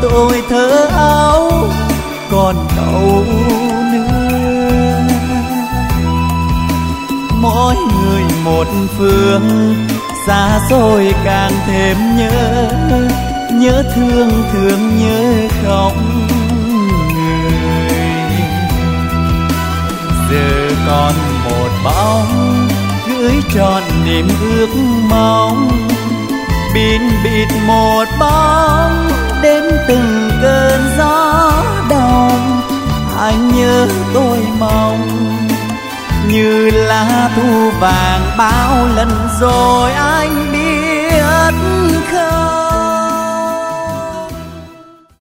tôi thơ áo còn đâu nữa. Mỗi người một phương, xa xôi càng thêm nhớ, nhớ thương thương nhớ không người. Giờ còn một bóng gửi tròn niềm ước mong, bịn bịt một bóng đêm từng cơn gió đông. Anh nhớ tôi mong như lá thu vàng bao lần rồi anh biết